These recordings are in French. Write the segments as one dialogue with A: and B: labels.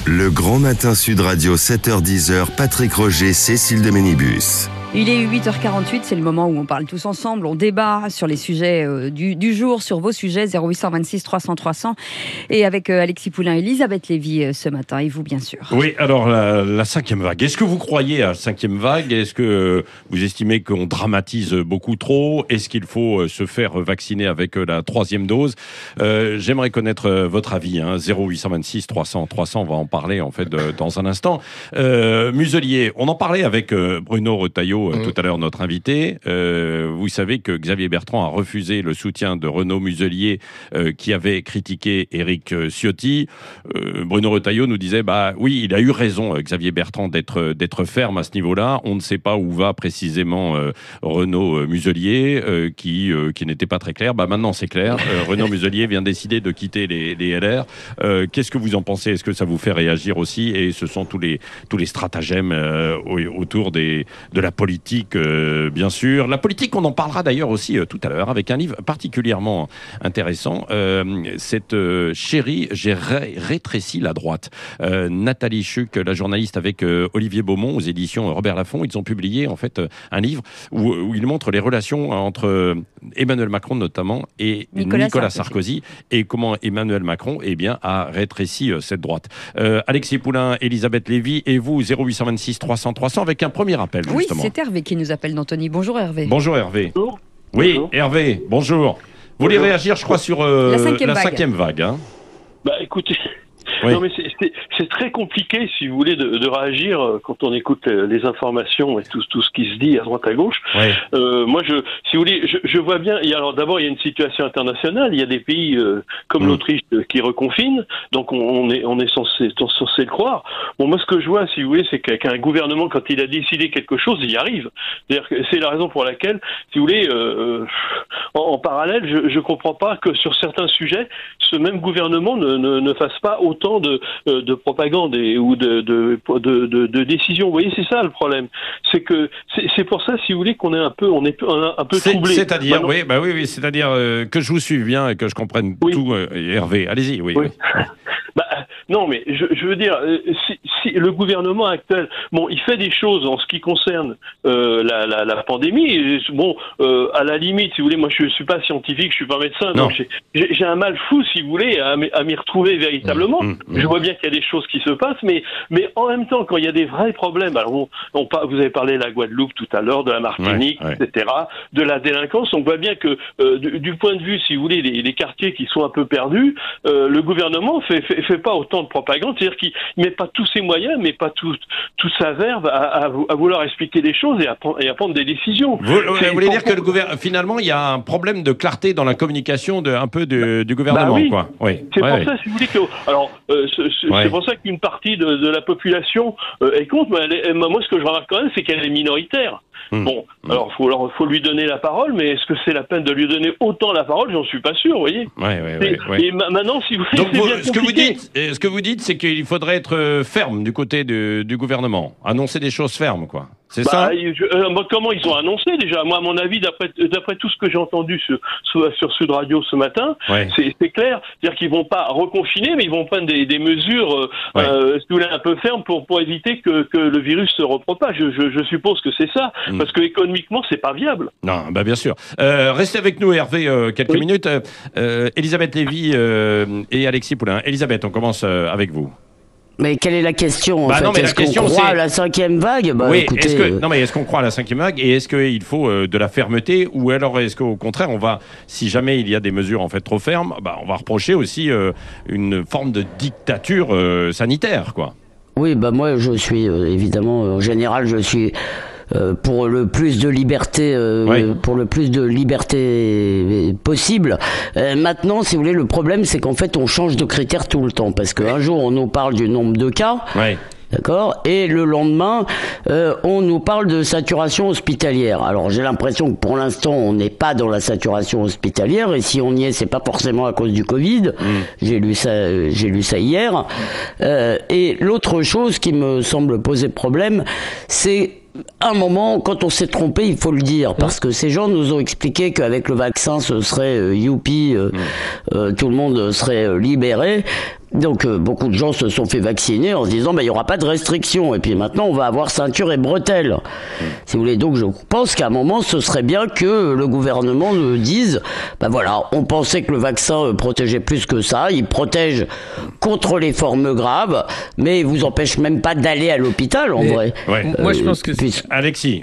A: Le Grand Matin Sud Radio, 7h-10h, Patrick Roger, Cécile de Ménibus.
B: Il est 8h48, c'est le moment où on parle tous ensemble, on débat sur les sujets du jour, sur vos sujets, 0826 300 300, et avec Alexis Poulain et Elisabeth Lévy ce matin, et vous bien sûr.
C: Oui, alors la cinquième vague, est-ce que vous croyez à la cinquième vague ? Est-ce que vous estimez qu'on dramatise beaucoup trop ? Est-ce qu'il faut se faire vacciner avec la troisième dose ? J'aimerais connaître votre avis, 0826 300 300, on va en parler en fait dans un instant. Muselier, on en parlait avec Bruno Retailleau tout à l'heure, notre invité. Vous savez que Xavier Bertrand a refusé le soutien de Renaud Muselier qui avait critiqué Éric Ciotti. Bruno Retailleau nous disait oui, il a eu raison Xavier Bertrand d'être ferme à ce niveau-là. On ne sait pas où va précisément Renaud Muselier qui n'était pas très clair. Maintenant c'est clair. Renaud Muselier vient décider de quitter les LR. Qu'est-ce que vous en pensez ? Est-ce que ça vous fait réagir aussi ? Et ce sont tous les stratagèmes autour de la politique, bien sûr. La politique, on en parlera d'ailleurs aussi tout à l'heure, avec un livre particulièrement intéressant. Cette chérie, j'ai rétréci la droite. Nathalie Chuc, la journaliste, avec Olivier Beaumont, aux éditions Robert Laffont, ils ont publié en fait un livre où ils montrent les relations entre Emmanuel Macron notamment et Nicolas Sarkozy, et comment Emmanuel Macron a rétréci cette droite. Alexis Poulain, Elisabeth Lévy, et vous, 0826 300 300, avec un premier appel, justement.
B: Oui, c'est Hervé qui nous appelle d'Antony. Bonjour Hervé.
C: Bonjour Hervé.
D: Bonjour.
C: Oui,
D: Bonjour.
C: Hervé, bonjour. Vous voulez réagir, je crois, sur la cinquième vague.
D: Écoutez,
C: oui.
D: Non mais c'est très compliqué, si vous voulez, de réagir quand on écoute les informations et tout ce qui se dit à droite à gauche.
C: Oui.
D: Moi, si vous voulez, je vois bien. Alors d'abord, il y a une situation internationale. Il y a des pays comme l'Autriche qui reconfinent, donc on est censé le croire. Bon, moi, ce que je vois, si vous voulez, c'est qu'un gouvernement, quand il a décidé quelque chose, il y arrive. C'est-à-dire que c'est la raison pour laquelle, si vous voulez, en parallèle, je comprends pas que sur certains sujets, ce même gouvernement ne fasse pas autant de propagande ou de décision. Vous voyez, c'est ça le problème. C'est que c'est pour ça, si vous voulez, qu'on est un peu troublé.
C: C'est-à-dire, oui, c'est-à-dire que je vous suive bien et que je comprenne tout. Hervé, allez-y. Oui.
D: Non, mais je veux dire, si le gouvernement actuel, il fait des choses en ce qui concerne la pandémie. À la limite, si vous voulez, moi je suis pas scientifique, je suis pas médecin, donc j'ai un mal fou, si vous voulez, à m'y retrouver véritablement. Je vois bien qu'il y a des choses qui se passent, mais en même temps, quand il y a des vrais problèmes, alors vous avez parlé de la Guadeloupe tout à l'heure, de la Martinique, etc., de la délinquance, on voit bien que du point de vue, si vous voulez, les quartiers qui sont un peu perdus, le gouvernement fait pas autant de propagande, c'est-à-dire qu'il met pas tous ses moyens, mais pas toute sa verve à vouloir expliquer les choses et à prendre des décisions.
C: Vous voulez dire que finalement, il y a un problème de clarté dans la communication du gouvernement, quoi. Oui.
D: C'est pour ça, si vous voulez, c'est pour ça qu'une partie de la population est contre. Mais moi, ce que je remarque quand même, c'est qu'elle est minoritaire. Alors faut lui donner la parole, mais est-ce que c'est la peine de lui donner autant la parole ? J'en suis pas sûr, vous voyez. Et maintenant, si vous voulez,
C: donc ce que vous dites, c'est qu'il faudrait être ferme du côté du gouvernement, annoncer des choses fermes, quoi. C'est ça ?
D: Comment ils ont annoncé déjà ? Moi, à mon avis, d'après tout ce que j'ai entendu sur Sud Radio ce matin, c'est clair. C'est-à-dire qu'ils vont pas reconfiner, mais ils vont prendre des mesures, si vous voulez, un peu fermes pour éviter que le virus se repropage. Je suppose que c'est ça, parce que économiquement, c'est pas viable.
C: Non, bien sûr. Restez avec nous, Hervé, quelques minutes. Elisabeth Lévy et Alexis Poulain. Elisabeth, on commence avec vous.
E: Mais quelle est la question en fait ?
C: Est-ce
E: qu'on croit à la cinquième vague ? Écoutez,
C: est-ce qu'on croit à la cinquième vague et est-ce qu'il faut de la fermeté, ou alors est-ce qu'au contraire si jamais il y a des mesures en fait trop fermes, on va reprocher aussi une forme de dictature sanitaire, quoi.
E: Oui, moi je suis évidemment en général je suis pour le plus de liberté possible. Maintenant, si vous voulez, le problème c'est qu'en fait on change de critères tout le temps, parce qu'un jour on nous parle du nombre de cas. D'accord. Et le lendemain, on nous parle de saturation hospitalière. Alors j'ai l'impression que pour l'instant, on n'est pas dans la saturation hospitalière, et si on y est, c'est pas forcément à cause du Covid. J'ai lu ça hier. Et l'autre chose qui me semble poser problème, c'est un moment, quand on s'est trompé, il faut le dire, parce que ces gens nous ont expliqué qu'avec le vaccin, ce serait youpi, tout le monde serait libéré. Donc beaucoup de gens se sont fait vacciner en se disant il y aura pas de restrictions et puis maintenant on va avoir ceinture et bretelles. Si vous voulez, donc je pense qu'à un moment ce serait bien que le gouvernement nous dise voilà, on pensait que le vaccin protégeait plus que ça, il protège contre les formes graves, mais il vous empêche même pas d'aller à l'hôpital en vrai.
C: Ouais.
F: Moi je pense que
C: Alexis,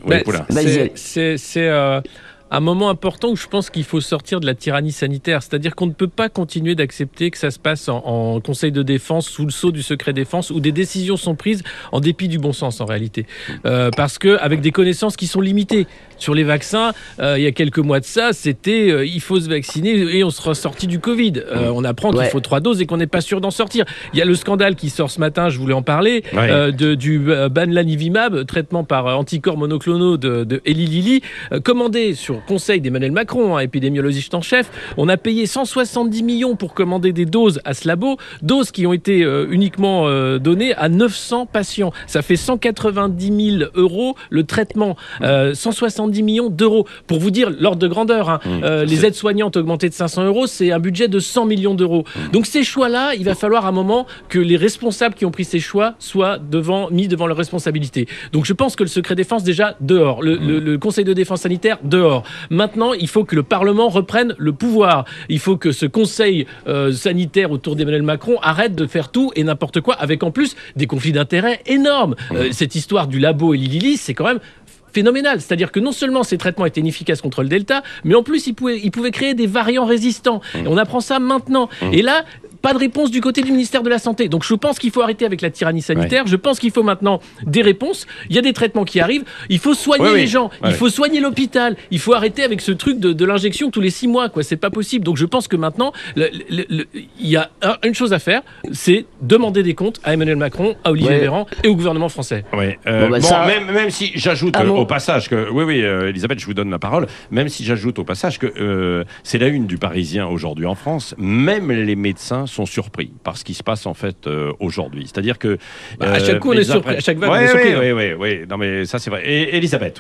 F: c'est un moment important où je pense qu'il faut sortir de la tyrannie sanitaire. C'est-à-dire qu'on ne peut pas continuer d'accepter que ça se passe en Conseil de défense, sous le sceau du secret défense, où des décisions sont prises en dépit du bon sens en réalité. Parce qu'avec des connaissances qui sont limitées. Sur les vaccins, il y a quelques mois de ça, c'était il faut se vacciner et on sera sorti du Covid. On apprend qu'il faut 3 doses et qu'on n'est pas sûr d'en sortir. Il y a le scandale qui sort ce matin, je voulais en parler, du Bamlanivimab, traitement par anticorps monoclonaux de Eli Lilly, commandé sur conseil d'Emmanuel Macron, épidémiologiste en chef. On a payé 170 millions pour commander des doses à ce labo, doses qui ont été uniquement données à 900 patients. Ça fait 190 000 euros le traitement, 170 millions d'euros. Pour vous dire l'ordre de grandeur, les aides-soignantes augmentées de 500 euros, c'est un budget de 100 millions d'euros. Donc ces choix-là, il va falloir à un moment que les responsables qui ont pris ces choix soient mis devant leurs responsabilités. Donc je pense que le secret défense, déjà, dehors. Le Conseil de défense sanitaire, dehors. Maintenant, il faut que le Parlement reprenne le pouvoir. Il faut que ce Conseil sanitaire autour d'Emmanuel Macron arrête de faire tout et n'importe quoi, avec en plus des conflits d'intérêts énormes. Cette histoire du labo Eli Lilly, c'est quand même phénoménal. C'est-à-dire que non seulement ces traitements étaient inefficaces contre le Delta, mais en plus, ils pouvaient créer des variants résistants. Et on apprend ça maintenant. Et là, pas de réponse du côté du ministère de la Santé. Donc je pense qu'il faut arrêter avec la tyrannie sanitaire. Je pense qu'il faut maintenant des réponses. Il y a des traitements qui arrivent. Il faut soigner les gens. Il faut soigner l'hôpital. Il faut arrêter avec ce truc de l'injection tous les 6 mois. C'est pas possible. Donc je pense que maintenant, il y a une chose à faire, c'est demander des comptes à Emmanuel Macron, à Olivier Véran et au gouvernement français.
C: Même si j'ajoute au passage que... Elisabeth, je vous donne la parole. Même si j'ajoute au passage que c'est la une du Parisien aujourd'hui en France. Même les médecins sont surpris par ce qui se passe en fait aujourd'hui. C'est-à-dire que
F: à chaque coup on est surpris, à chaque vague on est surpris.
C: Oui. Non mais ça c'est vrai. Et Elisabeth,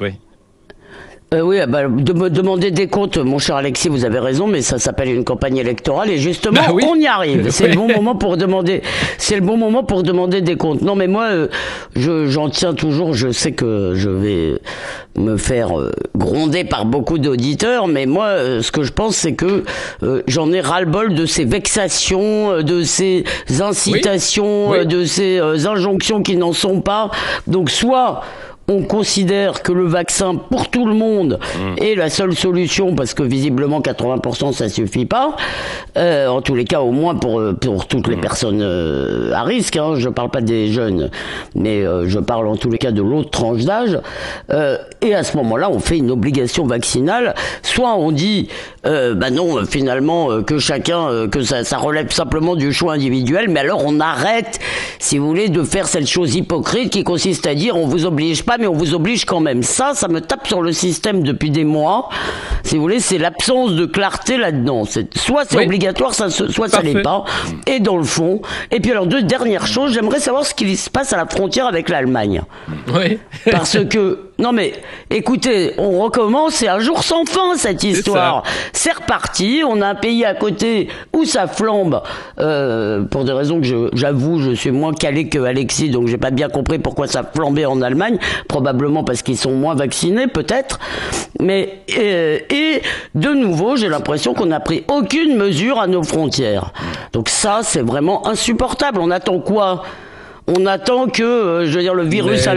E: demander des comptes, mon cher Alexis, vous avez raison, mais ça s'appelle une campagne électorale et justement, on y arrive. C'est le bon moment pour demander. C'est le bon moment pour demander des comptes. Non, mais moi, j'en tiens toujours. Je sais que je vais me faire gronder par beaucoup d'auditeurs, mais moi, ce que je pense, c'est que j'en ai ras-le-bol de ces vexations, de ces incitations, de ces injonctions qui n'en sont pas. Donc, soit on considère que le vaccin pour tout le monde est la seule solution parce que visiblement 80% ça suffit pas. En tous les cas, au moins pour toutes les personnes à risque. Je parle pas des jeunes, mais je parle en tous les cas de l'autre tranche d'âge. Et à ce moment-là, on fait une obligation vaccinale. Soit on dit non, finalement que chacun, que ça relève simplement du choix individuel. Mais alors on arrête, si vous voulez, de faire cette chose hypocrite qui consiste à dire on vous oblige pas, mais on vous oblige quand même. Ça me tape sur le système depuis des mois. Si vous voulez, c'est l'absence de clarté là-dedans. Soit c'est obligatoire, soit ça l'est pas. Et dans le fond. Et puis alors, dernière chose, j'aimerais savoir ce qui se passe à la frontière avec l'Allemagne. Parce que, non mais, écoutez, on recommence, c'est un jour sans fin cette histoire. C'est reparti, on a un pays à côté où ça flambe, pour des raisons que j'avoue, je suis moins calé que Alexis, donc j'ai pas bien compris pourquoi ça flambait en Allemagne. Probablement parce qu'ils sont moins vaccinés, peut-être. Mais et de nouveau, j'ai l'impression qu'on n'a pris aucune mesure à nos frontières. Donc ça, c'est vraiment insupportable. On attend quoi ? On attend que, le virus,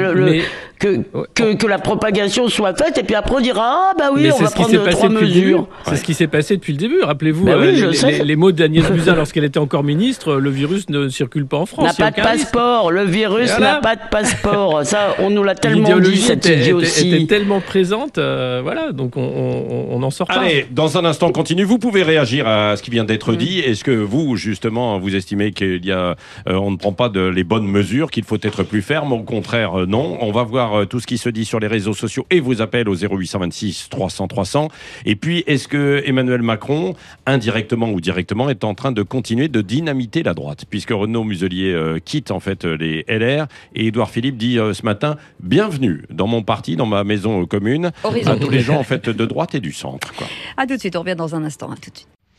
E: que la propagation soit faite, et puis après on dira on va prendre 3 mesures.
F: C'est ce qui s'est passé depuis le début. Rappelez-vous les mots d'Agnès Buzyn lorsqu'elle était encore ministre. Le virus ne circule pas en France.
E: N'a pas de passeport. Le virus n'a pas de passeport. Ça, on nous l'a tellement dit, cette idiotie.
F: Elle était tellement présente. Donc on n'en sort pas.
C: Allez, dans un instant, on continue. Vous pouvez réagir à ce qui vient d'être dit. Est-ce que vous, justement, vous estimez qu'il y a, on ne prend pas les bonnes mesures, qu'il faut être plus ferme? Au contraire, non. On va voir tout ce qui se dit sur les réseaux sociaux et vos appels au 0826 300 300. Et puis, est-ce que Emmanuel Macron, indirectement ou directement, est en train de continuer de dynamiter la droite, puisque Renaud Muselier quitte en fait les LR et Édouard Philippe dit ce matin « Bienvenue dans mon parti, dans ma maison commune » à tous les gens en fait de droite et du centre.
B: À tout de suite, on revient dans un instant. À tout de suite.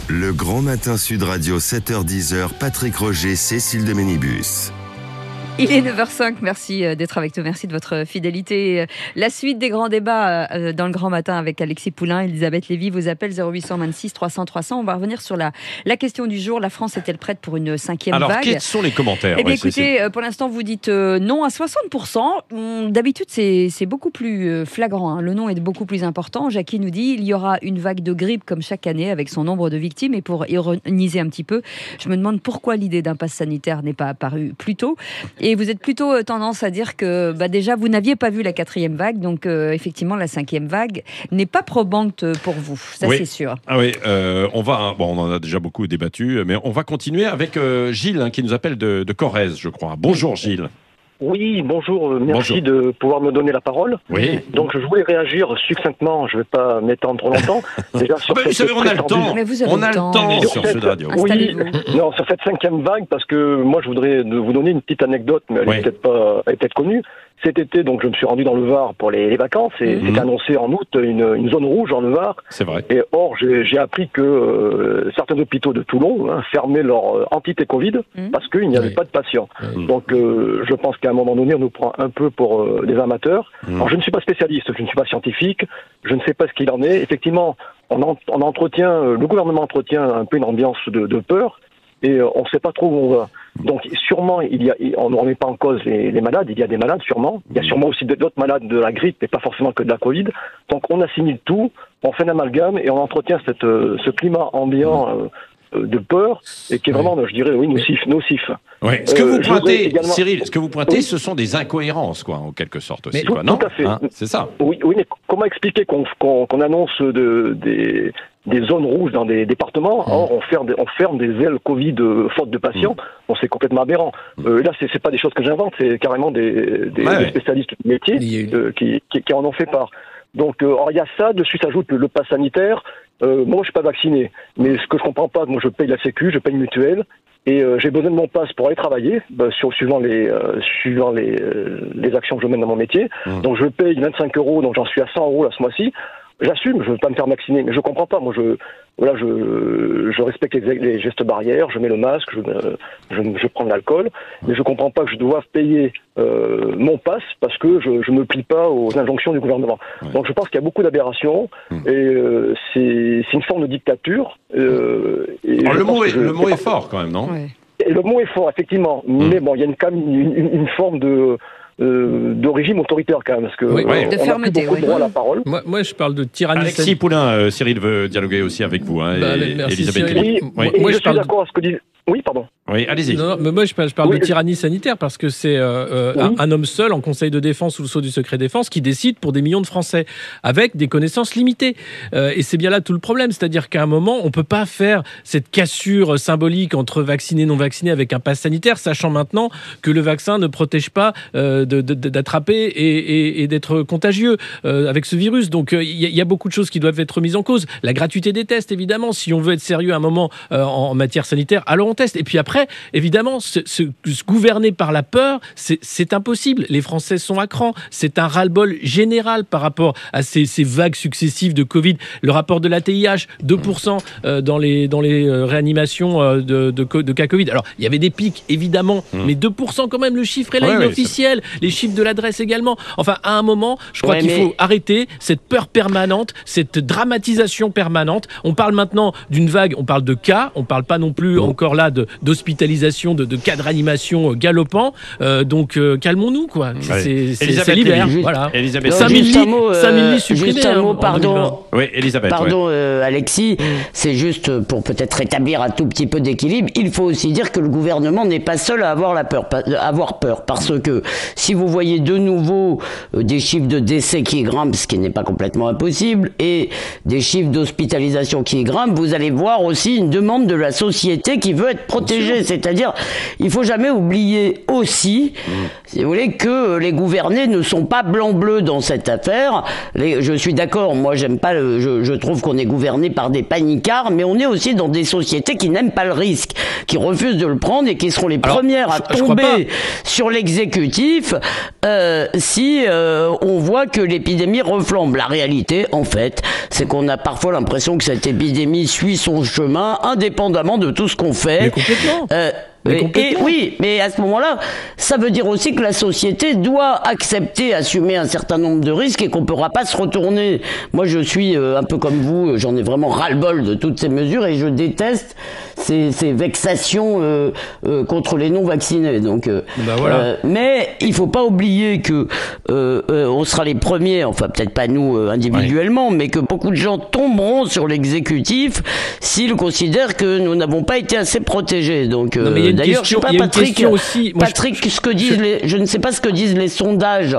A: Le Grand Matin Sud Radio 7h-10h, Patrick Roger, Cécile de Ménibus.
B: Il est 9h05, merci d'être avec nous, merci de votre fidélité. La suite des grands débats dans le Grand Matin avec Alexis Poulain, Elisabeth Lévy vous appelle 0826 300 300. On va revenir sur la question du jour. La France est-elle prête pour une 5e vague ?
C: Alors, quels sont les commentaires ?
B: Eh bien, écoutez, pour l'instant, vous dites non à 60%. D'habitude, c'est beaucoup plus flagrant. Hein. Le non est beaucoup plus important. Jackie nous dit il y aura une vague de grippe comme chaque année avec son nombre de victimes. Et pour ironiser un petit peu, je me demande pourquoi l'idée d'un pass sanitaire n'est pas apparue plus tôt. Et vous êtes plutôt tendance à dire que déjà, vous n'aviez pas vu la 4e vague. Donc, effectivement, la 5e vague n'est pas probante pour vous. Ça, c'est sûr.
C: Ah oui, on en a déjà beaucoup débattu, mais on va continuer avec Gilles, qui nous appelle de Corrèze, je crois. Bonjour, Gilles.
G: Oui, bonjour, merci de pouvoir me donner la parole.
C: Oui.
G: Donc je voulais réagir succinctement, je ne vais pas m'étendre trop longtemps. Déjà, sur
C: vous savez, on a le temps.
B: Mais vous avez
C: on a le temps sur Sud Radio.
G: Oui, non, sur cette 5e vague, parce que moi je voudrais vous donner une petite anecdote, mais elle est peut-être connue. Cet été, donc, je me suis rendu dans le Var pour les vacances et c'était annoncé en août une zone rouge dans le Var.
C: C'est vrai.
G: Et or, j'ai appris que certains hôpitaux de Toulon fermaient leur entité Covid parce qu'il n'y avait pas de patients. Donc, je pense qu'à un moment donné, on nous prend un peu pour des amateurs. Alors, je ne suis pas spécialiste, je ne suis pas scientifique, je ne sais pas ce qu'il en est. Effectivement, le gouvernement entretient un peu une ambiance de peur. Et on ne sait pas trop où on va. Donc sûrement, on ne remet pas en cause les malades, il y a des malades sûrement. Il y a sûrement aussi d'autres malades de la grippe et pas forcément que de la Covid. Donc on assimile tout, on fait un amalgame et on entretient ce climat ambiant de peur et qui est vraiment, je dirais, nocif.
C: Oui. Ce que vous pointez, Cyril, ce sont des incohérences, quoi, en quelque sorte aussi,
G: tout,
C: non ?
G: Tout à fait.
C: C'est ça.
G: Oui, mais comment expliquer qu'on annonce des zones rouges dans des départements, or on ferme des ailes Covid faute de patients. Bon, c'est complètement aberrant. Là, c'est pas des choses que j'invente, c'est carrément des spécialistes du métier qui en ont fait part. Donc, il y a ça, dessus s'ajoute le pass sanitaire. Moi, je suis pas vacciné, mais ce que je comprends pas, moi, je paye la Sécu, je paye une mutuelle, et j'ai besoin de mon pass pour aller travailler, suivant les actions que je mène dans mon métier. Donc, je paye 25 €, donc j'en suis à 100 € là ce mois-ci. J'assume, je veux pas me faire vacciner, mais je comprends pas. Moi, je respecte les gestes barrières, je mets le masque, je prends de l'alcool, mais je comprends pas que je doive payer mon pass parce que je me plie pas aux injonctions du gouvernement. Donc, je pense qu'il y a beaucoup d'aberrations et c'est une forme de dictature.
C: Le mot est fort quand même, non ?
G: Et le mot est fort, effectivement. Mais bon, il y a une forme de régime autoritaire quand même, parce que
B: de fermeté,
G: beaucoup de droit à la parole.
F: Moi, je parle de tyrannie.
C: Alexis Poulain, Cyril veut dialoguer aussi avec vous,
F: merci,
C: Elisabeth
F: Cyril.
G: Moi, je suis d'accord à ce que dit. Oui, pardon.
C: Oui, allez-y.
F: Non, mais moi, je parle de tyrannie sanitaire parce que c'est un homme seul en conseil de défense sous le sceau du secret défense qui décide pour des millions de Français avec des connaissances limitées. Et c'est bien là tout le problème. C'est-à-dire qu'à un moment, on ne peut pas faire cette cassure symbolique entre vaccinés et non vaccinés avec un pass sanitaire, sachant maintenant que le vaccin ne protège pas d'attraper et d'être contagieux avec ce virus. Donc, il y a beaucoup de choses qui doivent être mises en cause. La gratuité des tests, évidemment. Si on veut être sérieux à un moment en matière sanitaire, alors on teste. Et puis après, évidemment, se gouverner par la peur, c'est impossible. Les Français sont à cran. C'est un ras-le-bol général par rapport à ces vagues successives de Covid. Le rapport de la TIH, 2% dans les réanimations de cas Covid. Alors, il y avait des pics, évidemment, mais 2% quand même, le chiffre est là, inofficiel. Les chiffres de l'adresse également. Enfin, à un moment, je crois qu'il faut arrêter cette peur permanente, cette dramatisation permanente. On parle maintenant d'une vague, on parle de cas, on parle pas non plus encore là d'hospitalisation, de cas de réanimation galopants. Donc calmons-nous, quoi. Ça libère. Voilà. 5000 lits supprimés.
E: Juste un mot, pardon.
C: Oui, Elisabeth.
E: Pardon, Alexis. C'est juste pour peut-être rétablir un tout petit peu d'équilibre. Il faut aussi dire que le gouvernement n'est pas seul à avoir peur. Parce que si vous voyez de nouveau des chiffres de décès qui grimpent, ce qui n'est pas complètement impossible, et des chiffres d'hospitalisation qui grimpent, vous allez voir aussi une demande de la société qui veut être être protégés. C'est-à-dire, il faut jamais oublier aussi, si vous voulez, que les gouvernés ne sont pas blanc-bleu dans cette affaire. Je suis d'accord, moi j'aime pas, je trouve qu'on est gouverné par des panicards, mais on est aussi dans des sociétés qui n'aiment pas le risque, qui refusent de le prendre et qui seront les premières à tomber sur l'exécutif si on voit que l'épidémie reflambe. La réalité, en fait, c'est qu'on a parfois l'impression que cette épidémie suit son chemin indépendamment de tout ce qu'on fait.
F: Mais complètement.
E: Oui, mais à ce moment-là, ça veut dire aussi que la société doit accepter, assumer un certain nombre de risques et qu'on ne pourra pas se retourner. Moi, je suis un peu comme vous, j'en ai vraiment ras-le-bol de toutes ces mesures et je déteste ces vexations contre les non-vaccinés. Donc, mais il ne faut pas oublier que on sera les premiers, enfin peut-être pas nous individuellement, mais que beaucoup de gens tomberont sur l'exécutif s'ils considèrent que nous n'avons pas été assez protégés. Donc, d'ailleurs, je sais pas, Patrick, je ne sais pas ce que disent les sondages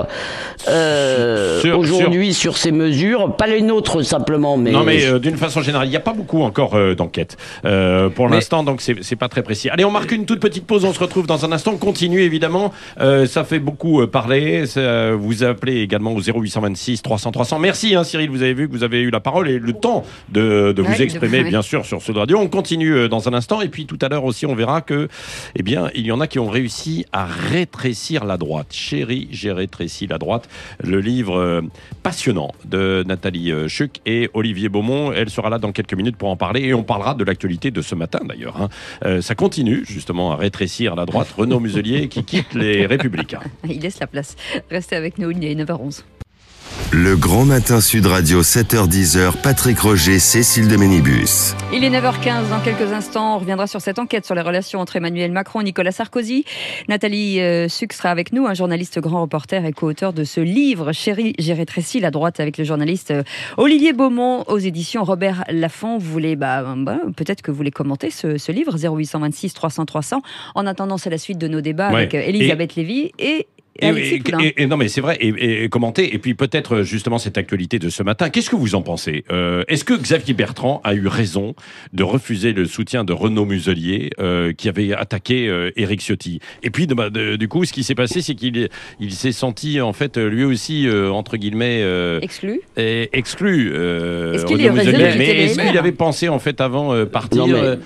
E: aujourd'hui sur ces mesures, pas les nôtres simplement. Mais
C: non, mais d'une façon générale, il n'y a pas beaucoup encore d'enquêtes pour l'instant, donc c'est pas très précis. Allez, on marque une toute petite pause, on se retrouve dans un instant. On continue évidemment, ça fait beaucoup parler. Vous appelez également au 0826 300 300. Merci Cyril, vous avez vu que vous avez eu la parole et le temps de vous exprimer bien sûr sur Sud Radio. On continue dans un instant et puis tout à l'heure aussi on verra que il y en a qui ont réussi à rétrécir la droite. Chérie, j'ai rétréci la droite. Le livre passionnant de Nathalie Schuck et Olivier Beaumont. Elle sera là dans quelques minutes pour en parler et on parlera de l'actualité de ce matin d'ailleurs. Ça continue justement à rétrécir la droite. Renaud Muselier qui quitte les Républicains.
B: Il laisse la place. Restez avec nous, il est 9h11.
A: Le Grand Matin Sud Radio, 7h-10h, Patrick Roger, Cécile de Ménibus.
B: Il est 9h15, dans quelques instants, on reviendra sur cette enquête sur les relations entre Emmanuel Macron et Nicolas Sarkozy. Nathalie Schuck sera avec nous, un journaliste grand reporter et co-auteur de ce livre, Chérie, j'ai rétréci la droite, avec le journaliste Olivier Beaumont aux éditions Robert Laffont. Vous voulez, peut-être que vous voulez commenter ce livre, 0826 300 300. En attendant, c'est la suite de nos débats avec Elisabeth Lévy et
C: non mais c'est vrai et commenter et puis peut-être justement cette actualité de ce matin. Qu'est-ce que vous en pensez Est-ce que Xavier Bertrand a eu raison de refuser le soutien de Renaud Muselier qui avait attaqué Éric Ciotti? Et puis du coup, ce qui s'est passé, c'est qu'il s'est senti en fait lui aussi entre guillemets exclu.
B: Est-ce qu'il est-ce
C: qu'il avait pensé en fait avant partir?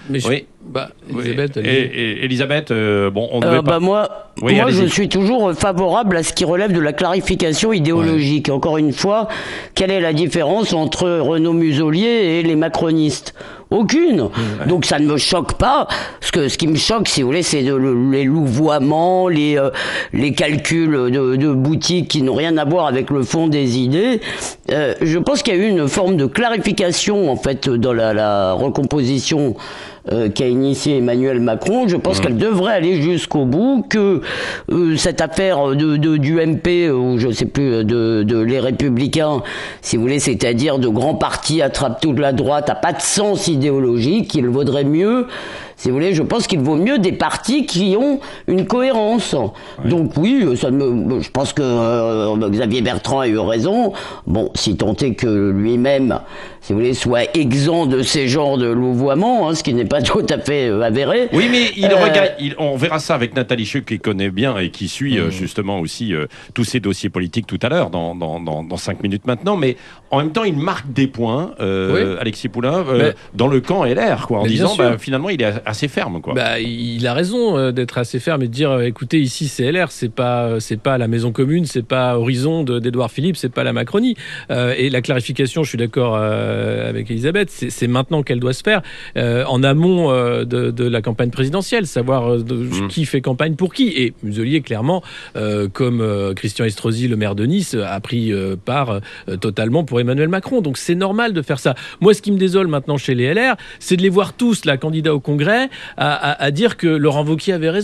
C: Elisabeth, on devait pas.
E: Moi, je suis toujours favorable à ce qui relève de la clarification idéologique. Ouais. Encore une fois, quelle est la différence entre Renaud Muselier et les macronistes? Aucune. Ouais. Donc ça ne me choque pas. Ce qui me choque, si vous voulez, c'est les louvoiements, les calculs de boutiques qui n'ont rien à voir avec le fond des idées. Je pense qu'il y a eu une forme de clarification en fait dans la recomposition qu'a initié Emmanuel Macron. Je pense qu'elle devrait aller jusqu'au bout, que cette affaire du MP, ou je sais plus, de les Républicains, si vous voulez, c'est-à-dire de grands partis attrape toute la droite, a pas de sens idéologique. Il vaudrait mieux, si vous voulez, je pense qu'il vaut mieux des partis qui ont une cohérence. Ouais. Donc oui, je pense que Xavier Bertrand a eu raison. Bon, si tant est que lui-même, si vous voulez, soit exempt de ces genres de louvoiements, ce qui n'est pas tout à fait avéré.
C: Oui, mais on verra ça avec Nathalie Schuck qui connaît bien et qui suit justement aussi tous ces dossiers politiques tout à l'heure, dans 5 minutes maintenant. Mais en même temps, il marque des points, Alexis Poulain, dans le camp LR, quoi, en disant finalement il est assez ferme, quoi.
F: Il a raison d'être assez ferme et de dire écoutez, ici c'est LR, c'est pas la Maison Commune, c'est pas Horizon d'Édouard Philippe, c'est pas la Macronie. Et la clarification, je suis d'accord avec Elisabeth, c'est maintenant qu'elle doit se faire en amont de la campagne présidentielle, savoir qui fait campagne pour qui. Et Muselier, clairement, comme Christian Estrosi, le maire de Nice, a pris part totalement pour Emmanuel Macron. Donc c'est normal de faire ça. Moi, ce qui me désole maintenant chez les LR, c'est de les voir tous, là, candidats au Congrès, à dire que Laurent Wauquiez avait raison.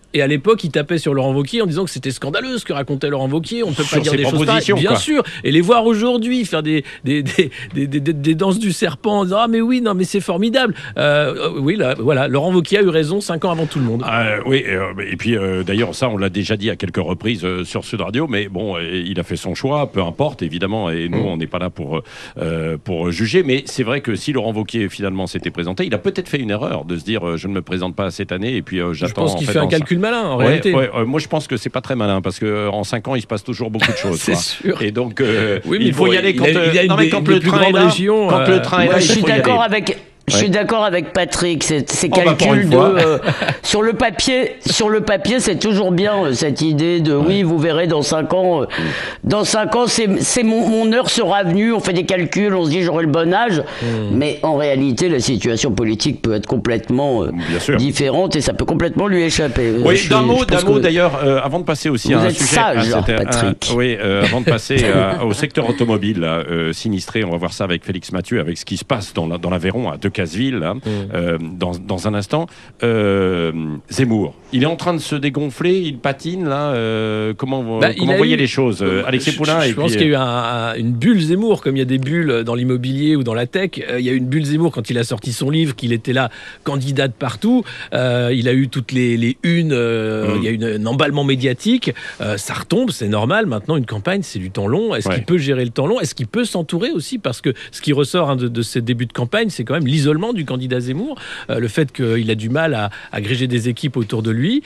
F: Et à l'époque, il tapait sur Laurent Wauquiez en disant que c'était scandaleux ce que racontait Laurent Wauquiez. On ne peut pas dire des choses pareilles. Bien sûr. Et les voir aujourd'hui faire des danses du serpent en disant mais oui, non, mais c'est formidable. Oui, là, voilà, Laurent Wauquiez a eu raison 5 ans avant tout le monde.
C: Oui, et puis d'ailleurs, ça, on l'a déjà dit à quelques reprises sur Sud Radio, mais bon, il a fait son choix, peu importe, évidemment, et nous, on n'est pas là pour juger, mais c'est vrai que si Laurent Wauquiez finalement s'était présenté, il a peut-être fait une erreur de se dire je ne me présente pas cette année, et puis j'attends.
F: Je pense qu'il fait un calcul malin, en réalité.
C: Moi, je pense que c'est pas très malin, parce qu'en 5 ans, il se passe toujours beaucoup de choses.
F: C'est sûr.
C: Et donc,
F: oui,
C: il faut y aller quand le train est là. Quand le train est là,
E: je suis d'accord avec. Je suis d'accord avec Patrick. Ces calculs sur le papier, c'est toujours bien cette idée de oui, vous verrez dans 5 ans. Dans 5 ans, c'est mon heure sera venue. On fait des calculs, on se dit j'aurai le bon âge. Mais en réalité, la situation politique peut être complètement différente et ça peut complètement lui échapper.
C: Oui, d'un mot d'ailleurs, avant de passer aussi à un sujet.
E: Sage, Patrick.
C: Avant de passer au secteur automobile sinistré, on va voir ça avec Félix Mathieu, avec ce qui se passe dans l'Aveyron à Decazeville, dans un instant. Zemmour, il est en train de se dégonfler, il patine là. Comment vous voyez les choses, Alexis Poulain?
F: Je pense qu'il y a eu une bulle Zemmour, comme il y a des bulles dans l'immobilier ou dans la tech. Il y a eu une bulle Zemmour quand il a sorti son livre, qu'il était là, candidat de partout. Il a eu toutes les unes. Il y a eu un emballement médiatique. Ça retombe, c'est normal. Maintenant, une campagne, c'est du temps long. Est-ce qu'il peut gérer le temps long? Est-ce qu'il peut s'entourer aussi? Parce que ce qui ressort de ces débuts de campagne, c'est quand même l'isolement du candidat Zemmour, le fait qu'il a du mal à agréger des équipes autour de lui.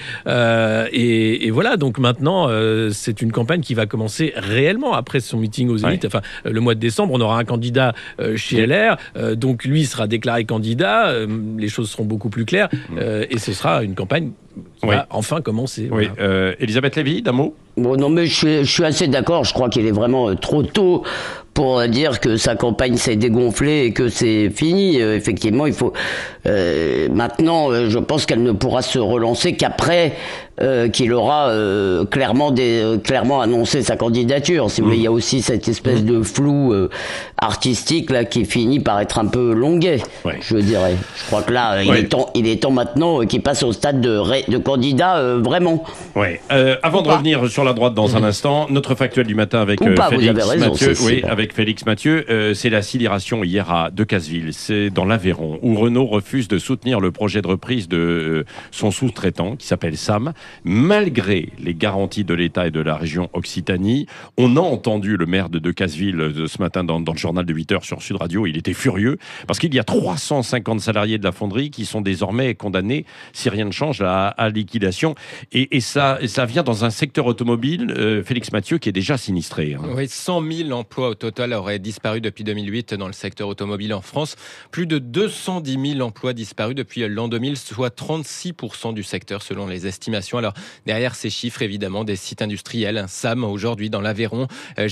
F: Et voilà, donc maintenant, c'est une campagne qui va commencer réellement après son meeting aux Zénith. Enfin, le mois de décembre, on aura un candidat chez LR. Donc lui sera déclaré candidat. Les choses seront beaucoup plus claires. Et ce sera une campagne qui va enfin commencer.
C: Oui.
F: Voilà.
C: Elisabeth Lévy, d'un mot?
E: Bon, non, mais je suis assez d'accord. Je crois qu'il est vraiment trop tôt pour dire que sa campagne s'est dégonflée et que c'est fini. Effectivement, il faut maintenant, je pense qu'elle ne pourra se relancer qu'après qu'il aura clairement annoncé sa candidature. Si vous voulez, il y a aussi cette espèce de flou artistique là qui finit par être un peu longuet, je dirais. Je crois que là, il est temps maintenant qu'il passe au stade de candidat vraiment.
C: Oui. Avant de revenir sur la droite dans un instant, notre factuel du matin avec Félix Mathieu. Avec Félix Mathieu, c'est la sidération hier à Decazeville, c'est dans l'Aveyron, où Renault refuse de soutenir le projet de reprise de son sous-traitant qui s'appelle SAM, malgré les garanties de l'État et de la région Occitanie. On a entendu le maire de Decazeville ce matin dans le journal de 8h sur Sud Radio. Il était furieux parce qu'il y a 350 salariés de la fonderie qui sont désormais condamnés, si rien ne change, à liquidation. Et ça vient dans un secteur automobile, Félix Mathieu, qui est déjà sinistré.
H: Oui, 100 000 emplois au total auraient disparu depuis 2008 dans le secteur automobile en France. Plus de 210 000 emplois disparus depuis l'an 2000, soit 36% du secteur selon les estimations. Alors derrière ces chiffres, évidemment, des sites industriels, SAM aujourd'hui dans l'Aveyron,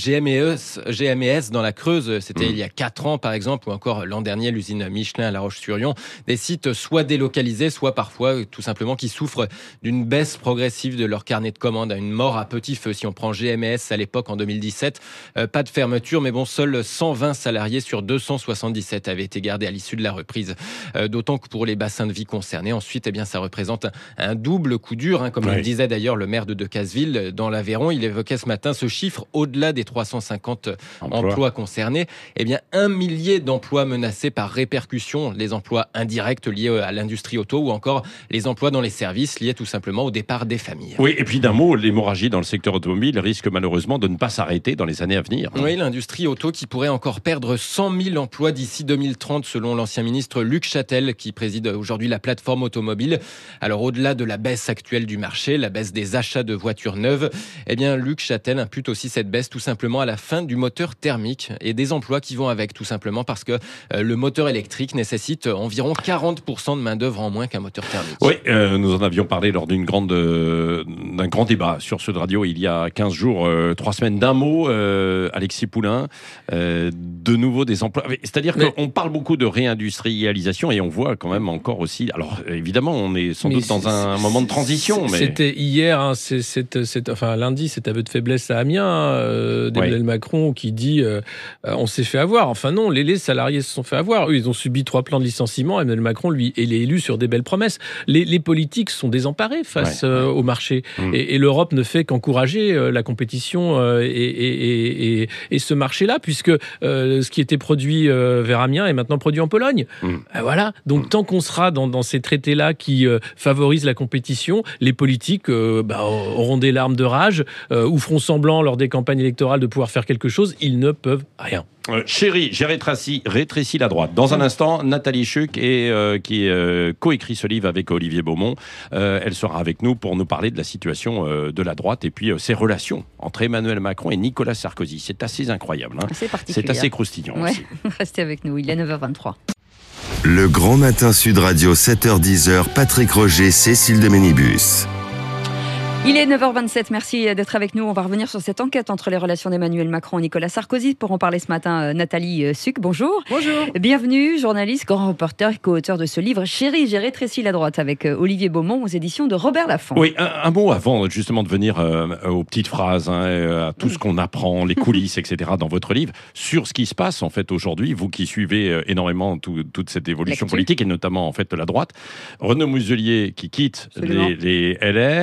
H: GMS dans la Creuse, c'était il y a 4 ans par exemple, ou encore l'an dernier l'usine Michelin à La Roche-sur-Yon. Des sites soit délocalisés, soit parfois tout simplement qui souffrent d'une baisse progressive de leur carnet de commandes, à une mort à petit feu. Si on prend GMS à l'époque en 2017, pas de fermeture, mais bon, seuls 120 salariés sur 277 avaient été gardés à l'issue de la reprise. D'autant que pour les bassins de vie concernés, ensuite, ça représente un double coup dur, comme le disait d'ailleurs le maire de Decazeville dans l'Aveyron. Il évoquait ce matin ce chiffre, au-delà des 350 emplois concernés, 1 millier d'emplois menacés par répercussion, les emplois indirects liés à l'industrie auto ou encore les emplois dans les services liés tout simplement au départ des familles.
C: Oui, et puis d'un mot, l'hémorragie dans le secteur automobile risque malheureusement de ne pas s'arrêter dans les années à venir.
H: Oui, l'industrie auto qui pourrait encore perdre 100 000 emplois d'ici 2030 selon l'ancien ministre Luc Châtel qui préside aujourd'hui la plateforme automobile. Alors au-delà de la baisse actuelle du marché, la baisse des achats de voitures neuves, Luc Châtel impute aussi cette baisse tout simplement à la fin du moteur thermique et des emplois qui vont avec tout simplement parce que le moteur électrique nécessite environ 40% de main-d'œuvre en moins qu'un moteur thermique.
C: Oui, nous en avions parlé lors d'un grand débat sur Sud Radio il y a 15 jours, 3 semaines. D'un mot, Alexis Poulain, de nouveau des emplois. C'est-à-dire qu'on parle beaucoup de réindustrialisation et on voit quand même encore aussi. Alors évidemment, on est sans doute dans un moment de transition. Mais...
F: C'était hier, lundi, cet aveu de faiblesse à Amiens d'Emmanuel Macron qui dit on s'est fait avoir. Enfin non, les salariés se sont fait avoir. Eux, ils ont subi 3 plans de licenciement. Emmanuel Macron, lui, il est élu sur des belles promesses. Les politiques sont désemparés face au marché. Et l'Europe ne fait qu'encourager la compétition et ce marché-là, puisque ce qui était produit vers Amiens est maintenant produit en Pologne. Voilà. Donc tant qu'on sera dans ces traités-là qui favorisent la compétition, les politiques auront des larmes de rage ou feront semblant lors des campagnes électorales de pouvoir faire quelque chose. Ils ne peuvent rien.
C: Chérie, j'ai rétréci la droite. Dans un instant, Nathalie Chuc, qui coécrit ce livre avec Olivier Beaumont. Elle sera avec nous pour nous parler de la situation de la droite et puis ses relations entre Emmanuel Macron et Nicolas Sarkozy. C'est assez incroyable. C'est assez croustillant aussi.
B: Restez avec nous, il est 9h23.
A: Le Grand Matin Sud Radio, 7h-10h, Patrick Roger, Cécile de Ménibus.
B: Il est 9h27, merci d'être avec nous. On va revenir sur cette enquête entre les relations d'Emmanuel Macron et Nicolas Sarkozy. Pour en parler ce matin, Nathalie Suc, bonjour.
I: Bonjour.
B: Bienvenue, journaliste, grand reporter, co-auteur de ce livre « Chérie, j'ai rétréci la droite » avec Olivier Beaumont aux éditions de Robert Laffont.
C: Oui, un mot avant justement de venir aux petites phrases, à tout ce qu'on apprend, les coulisses, etc. dans votre livre, sur ce qui se passe en fait aujourd'hui, vous qui suivez énormément toute cette évolution politique et notamment en fait la droite. Renaud Muselier qui quitte les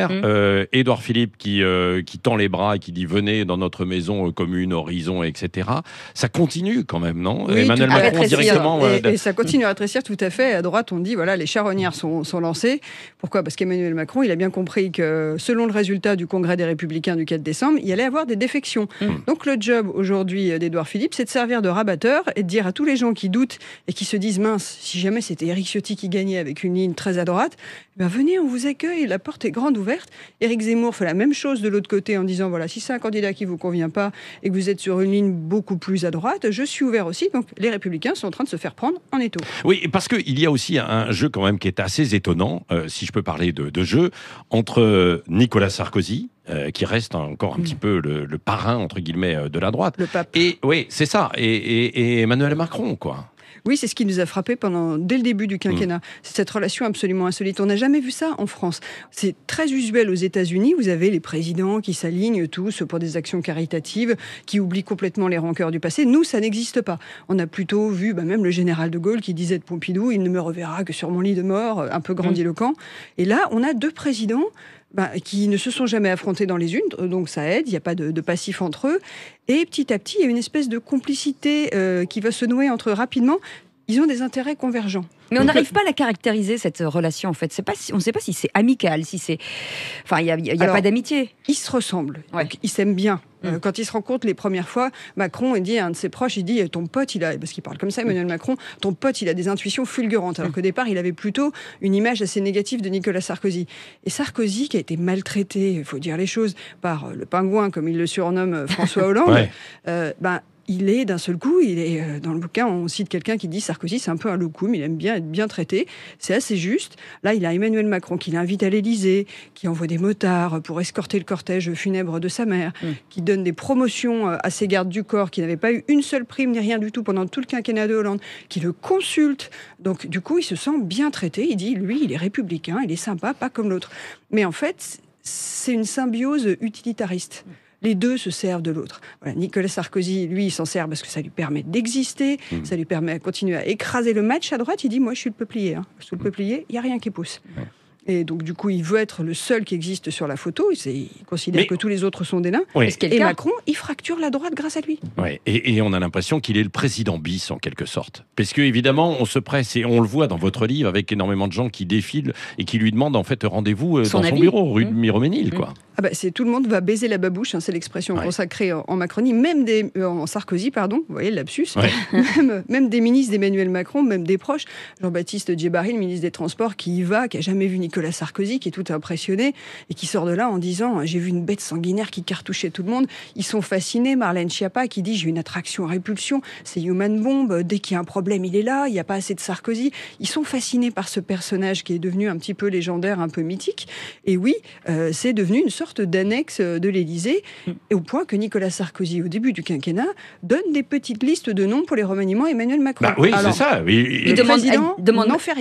C: LR, Édouard Philippe qui tend les bras et qui dit venez dans notre maison commune, horizon, etc. Ça continue quand même, non?
I: Oui,
C: Emmanuel Macron directement.
I: Et ça continue à rétrécir tout à fait. À droite, on dit voilà, les charognards sont lancés. Pourquoi? Parce qu'Emmanuel Macron, il a bien compris que selon le résultat du Congrès des Républicains du 4 décembre, il y allait avoir des défections. Donc le job aujourd'hui d'Édouard Philippe, c'est de servir de rabatteur et de dire à tous les gens qui doutent et qui se disent mince, si jamais c'était Éric Ciotti qui gagnait avec une ligne très à droite, venez, on vous accueille, la porte est grande ouverte. Éric Zemmour fait la même chose de l'autre côté en disant voilà, si c'est un candidat qui vous convient pas et que vous êtes sur une ligne beaucoup plus à droite, je suis ouvert aussi. Donc les Républicains sont en train de se faire prendre en étau.
C: Oui, parce qu'il y a aussi un jeu quand même qui est assez étonnant, si je peux parler de jeu, entre Nicolas Sarkozy, qui reste encore un petit peu le parrain entre guillemets de la droite.
I: Le pape.
C: Et oui, c'est ça. Et Emmanuel Macron, quoi.
I: Oui, c'est ce qui nous a frappé dès le début du quinquennat. C'est cette relation absolument insolite. On n'a jamais vu ça en France. C'est très usuel aux États-Unis. Vous avez les présidents qui s'alignent tous pour des actions caritatives, qui oublient complètement les rancœurs du passé. Nous, ça n'existe pas. On a plutôt vu même le général de Gaulle qui disait de Pompidou « Il ne me reverra que sur mon lit de mort », un peu grandiloquent. Et là, on a 2 présidents qui ne se sont jamais affrontés dans les urnes, donc ça aide, il n'y a pas de passif entre eux. Et petit à petit, il y a une espèce de complicité qui va se nouer entre eux rapidement. Ils ont des intérêts convergents.
B: Mais on n'arrive pas à la caractériser, cette relation, en fait. On ne sait pas si c'est amical, si c'est... Enfin, il n'y a pas d'amitié.
I: Ils se ressemblent, donc ils s'aiment bien. Quand ils se rencontrent les premières fois, Macron, il dit à un de ses proches, il dit, ton pote, parce qu'il parle comme ça, Emmanuel Macron, ton pote, il a des intuitions fulgurantes. Alors qu'au départ, il avait plutôt une image assez négative de Nicolas Sarkozy. Et Sarkozy, qui a été maltraité, il faut dire les choses, par le pingouin, comme il le surnomme François Hollande, il est d'un seul coup, dans le bouquin, on cite quelqu'un qui dit Sarkozy, c'est un peu un loukoum, il aime bien être bien traité. C'est assez juste. Là, il a Emmanuel Macron qui l'invite à l'Élysée, qui envoie des motards pour escorter le cortège funèbre de sa mère, qui donne des promotions à ses gardes du corps, qui n'avaient pas eu une seule prime ni rien du tout pendant tout le quinquennat de Hollande, qui le consulte. Donc, du coup, il se sent bien traité. Il dit, lui, il est républicain, il est sympa, pas comme l'autre. Mais en fait, c'est une symbiose utilitariste. Les deux se servent de l'autre. Voilà, Nicolas Sarkozy, lui, il s'en sert parce que ça lui permet d'exister, ça lui permet de continuer à écraser le match à droite. Il dit, moi, je suis le peuplier. Sous le peuplier, il n'y a rien qui pousse. Et donc, du coup, il veut être le seul qui existe sur la photo. Il considère que tous les autres sont des nains. Et Macron, il fracture la droite grâce à lui.
C: Et on a l'impression qu'il est le président bis, en quelque sorte. Parce qu'évidemment, on se presse, et on le voit dans votre livre, avec énormément de gens qui défilent et qui lui demandent en fait rendez-vous dans son bureau, rue de Miromesnil, quoi.
I: Tout le monde va baiser la babouche, c'est l'expression consacrée en Macronie, même en Sarkozy, pardon, vous voyez le lapsus, même des ministres d'Emmanuel Macron, même des proches, Jean-Baptiste Djebbari, le ministre des Transports, qui a jamais vu Nicolas Sarkozy, qui est tout impressionné, et qui sort de là en disant « J'ai vu une bête sanguinaire qui cartouchait tout le monde ». Ils sont fascinés. Marlène Schiappa qui dit « J'ai une attraction à répulsion, c'est Human Bomb, dès qu'il y a un problème, il est là, il n'y a pas assez de Sarkozy ». Ils sont fascinés par ce personnage qui est devenu un petit peu légendaire, un peu mythique. Et oui, c'est devenu une sorte d'annexe de l'Élysée, et au point que Nicolas Sarkozy, au début du quinquennat, donne des petites listes de noms pour les remaniements Emmanuel Macron.
C: C'est ça.
I: Le président n'en fait rien.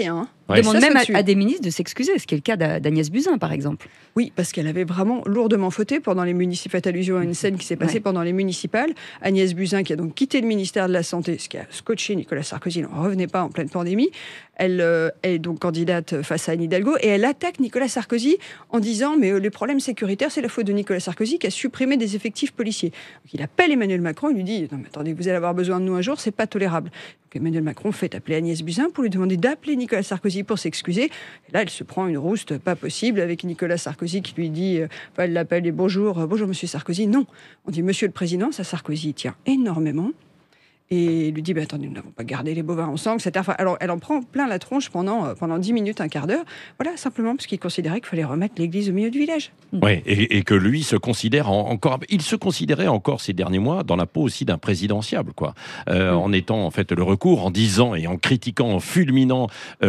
B: demande même à des ministres de s'excuser, ce qui est le cas d'Agnès Buzyn, par exemple.
I: Oui, parce qu'elle avait vraiment lourdement fauté pendant les municipales. Faites allusion à une scène qui s'est passée pendant les municipales. Agnès Buzyn, qui a donc quitté le ministère de la Santé, ce qui a scotché Nicolas Sarkozy, n'en revenait pas en pleine pandémie. Elle est donc candidate face à Anne Hidalgo et elle attaque Nicolas Sarkozy en disant mais les problèmes sécuritaires, c'est la faute de Nicolas Sarkozy qui a supprimé des effectifs policiers. Donc, il appelle Emmanuel Macron, il lui dit non mais attendez, vous allez avoir besoin de nous un jour, c'est pas tolérable. Donc, Emmanuel Macron fait appeler Agnès Buzyn pour lui demander d'appeler Nicolas Sarkozy pour s'excuser. Et là, elle se prend une rouste pas possible avec Nicolas Sarkozy qui lui dit, elle l'appelle et bonjour monsieur Sarkozy. Non, on dit monsieur le président, ça Sarkozy tient énormément. Et il lui dit, attendez, nous n'avons pas gardé les bovins ensemble, etc. Alors, elle en prend plein la tronche pendant 10 minutes, un quart d'heure. Voilà, simplement parce qu'il considérait qu'il fallait remettre l'église au milieu du village.
C: Oui, et que lui se considère encore... Il se considérait encore ces derniers mois dans la peau aussi d'un présidentiable, quoi. En étant, en fait, le recours, en disant et en critiquant, en fulminant,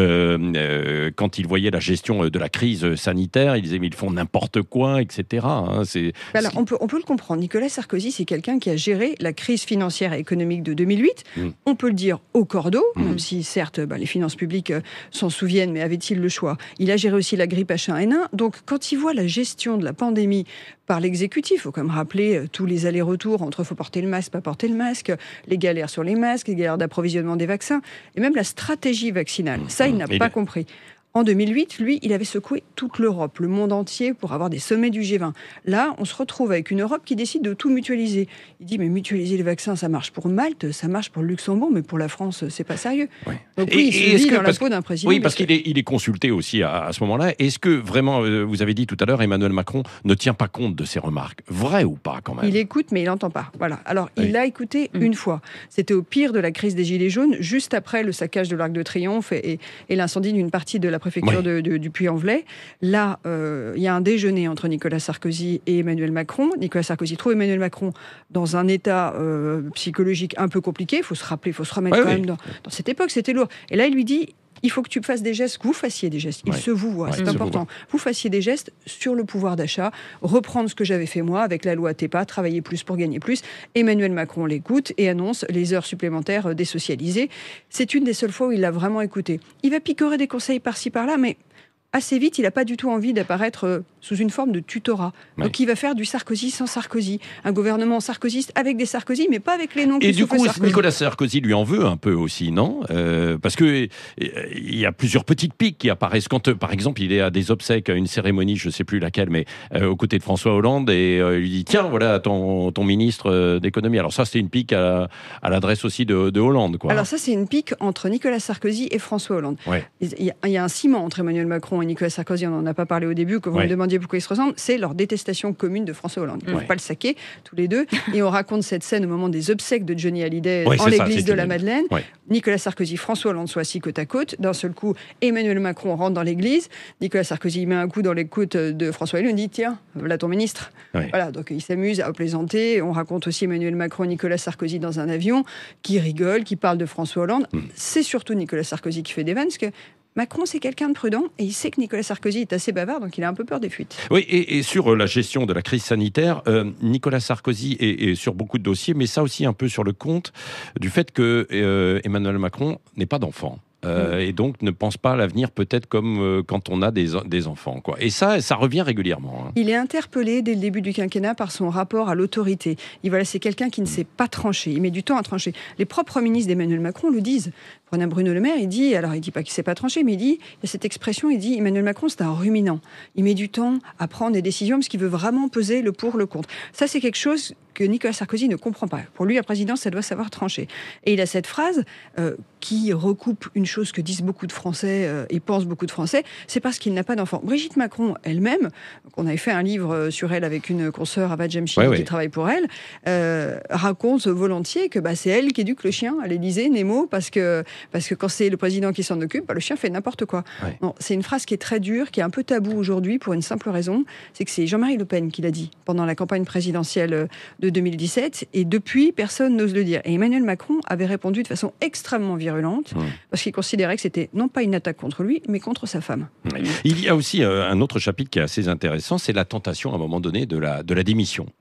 C: quand il voyait la gestion de la crise sanitaire, il disait, mais ils font n'importe quoi, etc. Hein,
I: alors, on peut le comprendre. Nicolas Sarkozy, c'est quelqu'un qui a géré la crise financière et économique de 2008. On peut le dire au cordeau, même si certes les finances publiques s'en souviennent, mais avait-il le choix? Il a géré aussi la grippe H1N1, donc quand il voit la gestion de la pandémie par l'exécutif, il faut quand même rappeler tous les allers-retours entre faut porter le masque, pas porter le masque, les galères sur les masques, les galères d'approvisionnement des vaccins, et même la stratégie vaccinale. Ça, il n'a pas compris. En 2008, lui, il avait secoué toute l'Europe, le monde entier, pour avoir des sommets du G20. Là, on se retrouve avec une Europe qui décide de tout mutualiser. Il dit, mais mutualiser les vaccins, ça marche pour Malte, ça marche pour le Luxembourg, mais pour la France, c'est pas sérieux. Oui. Donc oui, il se vit dans la peau d'un président.
C: Oui, parce qu'il est consulté aussi à ce moment-là. Est-ce que vraiment, vous avez dit tout à l'heure, Emmanuel Macron ne tient pas compte de ces remarques? Vrai ou pas, quand même?
I: Il écoute, mais il n'entend pas. Voilà. Alors, il l'a écouté une fois. C'était au pire de la crise des Gilets jaunes, juste après le saccage de l'Arc de Triomphe et l'incendie d'une partie de la préfecture du Puy-en-Velay. Là, il y a un déjeuner entre Nicolas Sarkozy et Emmanuel Macron. Nicolas Sarkozy trouve Emmanuel Macron dans un état psychologique un peu compliqué. Il faut se rappeler, il faut se remettre quand même dans cette époque, c'était lourd. Et là, il lui dit, il faut que tu fasses des gestes, que vous fassiez des gestes. Il se vous voit, c'est important. Vous fassiez des gestes sur le pouvoir d'achat, reprendre ce que j'avais fait moi avec la loi TEPA, travailler plus pour gagner plus. Emmanuel Macron l'écoute et annonce les heures supplémentaires désocialisées. C'est une des seules fois où il l'a vraiment écouté. Il va picorer des conseils par-ci par-là, mais assez vite, il n'a pas du tout envie d'apparaître sous une forme de tutorat. Donc il va faire du Sarkozy sans Sarkozy. Un gouvernement sarkozyste avec des Sarkozy, mais pas avec les noms qui soufflent Sarkozy.
C: Et du coup, Nicolas Sarkozy lui en veut un peu aussi, non? Parce qu'il y a plusieurs petites piques qui apparaissent. Quand, par exemple, il est à des obsèques, à une cérémonie, je ne sais plus laquelle, mais aux côtés de François Hollande, et il lui dit, tiens, voilà ton ministre d'économie. Alors ça, c'est une pique à l'adresse aussi de Hollande, quoi.
I: Alors ça, c'est une pique entre Nicolas Sarkozy et François Hollande. Ouais. Il y a un ciment entre Emmanuel Macron et Nicolas Sarkozy, on n'en a pas parlé au début, que vous me demandiez pourquoi ils se ressemblent, c'est leur détestation commune de François Hollande. Ils ne peuvent pas le saquer, tous les deux. Et on raconte cette scène au moment des obsèques de Johnny Hallyday en l'église de la Madeleine. Nicolas Sarkozy, François Hollande sont assis côte à côte. D'un seul coup, Emmanuel Macron rentre dans l'église. Nicolas Sarkozy met un coup dans les côtes de François Hollande et dit, tiens, voilà ton ministre. Voilà, donc il s'amuse à plaisanter. On raconte aussi Emmanuel Macron et Nicolas Sarkozy dans un avion, qui rigolent, qui parlent de François Hollande. C'est surtout Nicolas Sarkozy qui fait des vannes, parce que Macron, c'est quelqu'un de prudent et il sait que Nicolas Sarkozy est assez bavard, donc il a un peu peur des fuites.
C: Oui, et sur la gestion de la crise sanitaire, Nicolas Sarkozy est sur beaucoup de dossiers, mais ça aussi un peu sur le compte du fait que Emmanuel Macron n'est pas d'enfant. Et donc ne pense pas à l'avenir peut-être comme quand on a des enfants, quoi. Et ça revient régulièrement. Hein.
I: Il est interpellé dès le début du quinquennat par son rapport à l'autorité. Voilà, c'est quelqu'un qui ne sait pas trancher. Il met du temps à trancher. Les propres ministres d'Emmanuel Macron le disent. Prenez Bruno Le Maire, il dit pas qu'il ne sait pas trancher, mais il y a cette expression, il dit Emmanuel Macron, c'est un ruminant. Il met du temps à prendre des décisions parce qu'il veut vraiment peser le pour, le contre. Ça, c'est quelque chose que Nicolas Sarkozy ne comprend pas. Pour lui, la présidence, ça doit savoir trancher. Et il a cette phrase qui recoupe une chose que disent beaucoup de Français et pensent beaucoup de Français, c'est parce qu'il n'a pas d'enfant. Brigitte Macron elle-même, on avait fait un livre sur elle avec une consoeur, Ava Djamchid, qui travaille pour elle, raconte volontiers que c'est elle qui éduque le chien à l'Élysée, Nemo, parce que quand c'est le président qui s'en occupe, le chien fait n'importe quoi. Ouais. Non, c'est une phrase qui est très dure, qui est un peu tabou aujourd'hui pour une simple raison, c'est que c'est Jean-Marie Le Pen qui l'a dit pendant la campagne présidentielle de 2017, et depuis, personne n'ose le dire. Et Emmanuel Macron avait répondu de façon extrêmement virulente, parce qu'il considérait que c'était non pas une attaque contre lui, mais contre sa femme.
C: Ouais. Il y a aussi un autre chapitre qui est assez intéressant, c'est la tentation à un moment donné de la démission.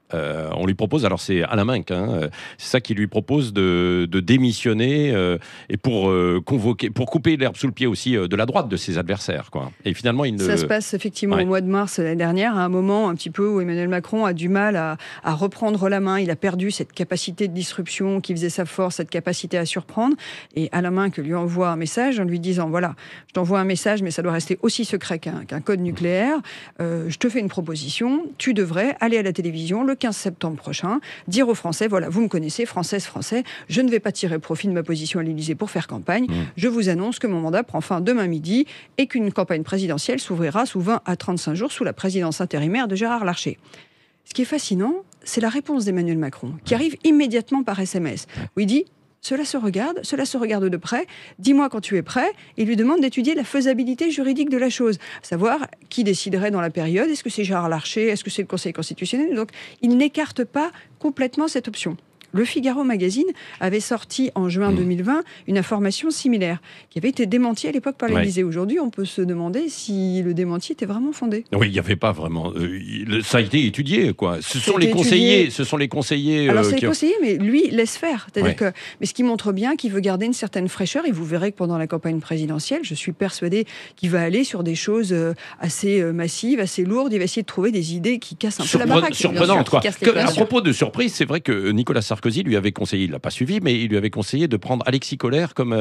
C: On lui propose, alors c'est Alain Minc, c'est ça qui lui propose de démissionner et pour couper l'herbe sous le pied aussi de la droite de ses adversaires, quoi. Et finalement,
I: ça se passe effectivement au mois de mars l'année dernière, à un moment un petit peu où Emmanuel Macron a du mal à reprendre la main. Il a perdu cette capacité de disruption qui faisait sa force, cette capacité à surprendre. Et Alain Minc lui envoie un message en lui disant, voilà, je t'envoie un message, mais ça doit rester aussi secret qu'un code nucléaire. Je te fais une proposition. Tu devrais aller à la télévision le 15 septembre prochain, dire aux Français, voilà, vous me connaissez, Françaises, Français, je ne vais pas tirer profit de ma position à l'Élysée pour faire campagne. Je vous annonce que mon mandat prend fin demain midi et qu'une campagne présidentielle s'ouvrira sous 20 à 35 jours sous la présidence intérimaire de Gérard Larcher. Ce qui est fascinant, c'est la réponse d'Emmanuel Macron, qui arrive immédiatement par SMS, où il dit « cela se regarde de près, dis-moi quand tu es prêt », et lui demande d'étudier la faisabilité juridique de la chose, savoir qui déciderait dans la période, est-ce que c'est Gérard Larcher, est-ce que c'est le Conseil constitutionnel. Donc il n'écarte pas complètement cette option. Le Figaro Magazine avait sorti en juin 2020 une information similaire qui avait été démentie à l'époque par l'Élysée. Aujourd'hui, on peut se demander si le démenti était vraiment fondé.
C: Oui, il n'y avait pas vraiment. Ça a été étudié, quoi. Ce sont les conseillers.
I: Alors c'est les conseillers, mais lui laisse faire. C'est-à-dire que, mais ce qui montre bien qu'il veut garder une certaine fraîcheur. Et vous verrez que pendant la campagne présidentielle, je suis persuadée qu'il va aller sur des choses assez massives, assez lourdes. Il va essayer de trouver des idées qui cassent un peu la baraque.
C: Surprenantes, quoi. À propos de surprise, c'est vrai que Nicolas Sarkozy lui avait conseillé, il l'a pas suivi, mais il lui avait conseillé de prendre Alexis Kohler comme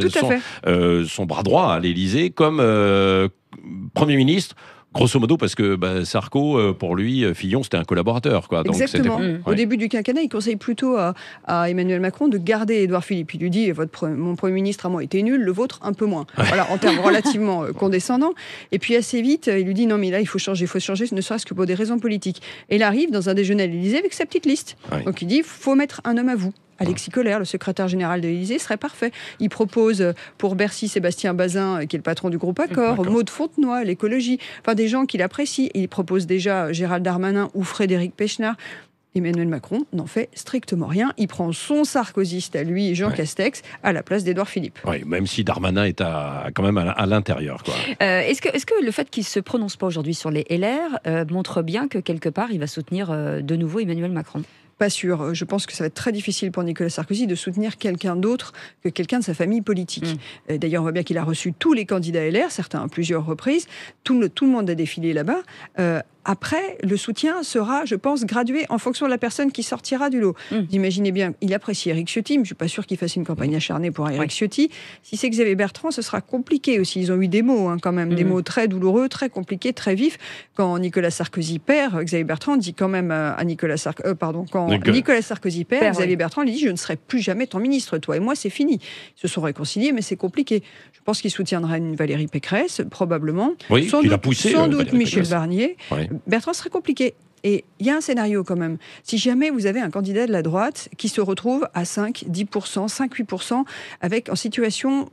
C: son bras droit à l'Élysée, comme Premier ministre. Grosso modo, parce que Sarko, pour lui, Fillon, c'était un collaborateur, quoi. Donc,
I: exactement. Au début du quinquennat, il conseille plutôt à Emmanuel Macron de garder Édouard Philippe. Il lui dit, mon Premier ministre à moi était nul, le vôtre un peu moins. Voilà, en termes relativement condescendants. Et puis assez vite, il lui dit, non mais là, il faut changer, ne serait-ce que pour des raisons politiques. Et il arrive dans un déjeuner à l'Élysée avec sa petite liste. Donc il dit, faut mettre un homme à vous. Alexis Kohler, le secrétaire général de l'Élysée, serait parfait. Il propose pour Bercy Sébastien Bazin, qui est le patron du groupe Accor, Maud Fontenoy, l'écologie, enfin des gens qu'il apprécie. Il propose déjà Gérald Darmanin ou Frédéric Pechnard. Emmanuel Macron n'en fait strictement rien. Il prend son sarkozyste à lui, Jean Castex, à la place d'Édouard Philippe.
C: Oui, même si Darmanin est quand même à l'intérieur, quoi.
B: Est-ce que le fait qu'il ne se prononce pas aujourd'hui sur les LR montre bien que quelque part, il va soutenir de nouveau Emmanuel Macron ?
I: Pas sûr. Je pense que ça va être très difficile pour Nicolas Sarkozy de soutenir quelqu'un d'autre que quelqu'un de sa famille politique. D'ailleurs, on voit bien qu'il a reçu tous les candidats LR, certains à plusieurs reprises. Tout le monde a défilé là-bas. Après, le soutien sera, je pense, gradué en fonction de la personne qui sortira du lot. Vous imaginez bien, il apprécie Éric Ciotti, mais je ne suis pas sûr qu'il fasse une campagne acharnée pour Éric Ciotti. Si c'est Xavier Bertrand, ce sera compliqué aussi. Ils ont eu des mots, quand même, des mots très douloureux, très compliqués, très vifs. Quand Nicolas Sarkozy perd, Xavier Bertrand dit quand même à Nicolas Sarkozy... Nicolas Sarkozy perd, Xavier Bertrand lui dit « Je ne serai plus jamais ton ministre, toi et moi, c'est fini ». Ils se sont réconciliés, mais c'est compliqué. Je pense qu'il soutiendra une Valérie Pécresse, probablement.
C: Oui,
I: sans doute Michel
C: Pécresse.
I: Barnier. Bertrand serait compliqué. Et il y a un scénario quand même. Si jamais vous avez un candidat de la droite qui se retrouve à 5, 10%, 5, 8%, en situation